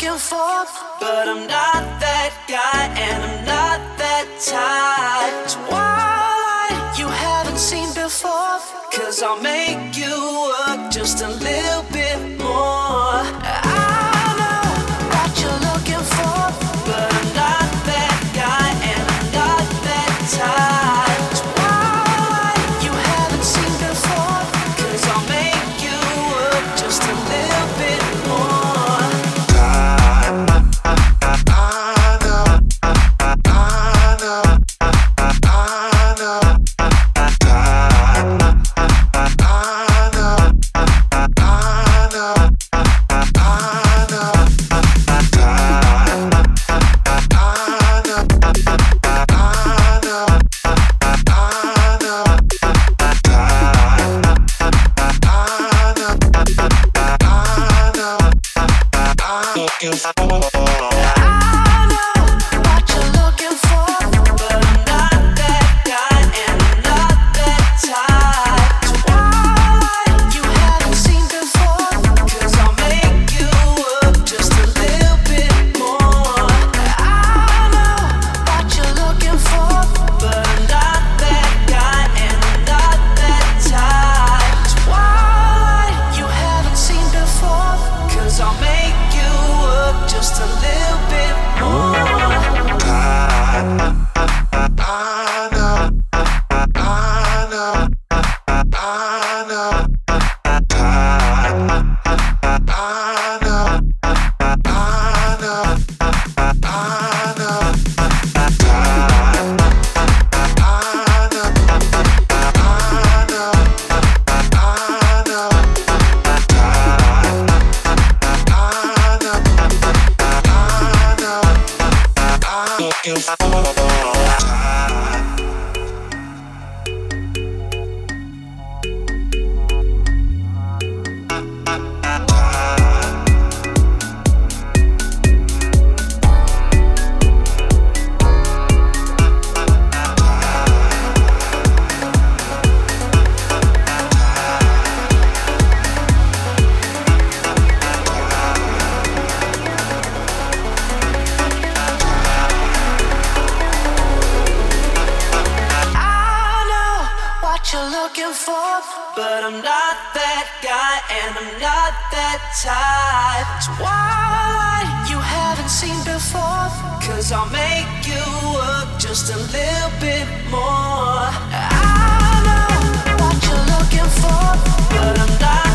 looking for, but I'm not that guy and I'm not that type. So why you haven't seen before? 'Cause I'll make you work just a little bit more. I know what you're looking for, but I'm not that guy and I'm not that type. So why you haven't seen before? 'Cause I'll make you work just a little bit more. You're looking for, but I'm not that guy and I'm not that type. So why you haven't seen before? 'Cause I'll make you work just a little bit more. I know what you're looking for, but I'm not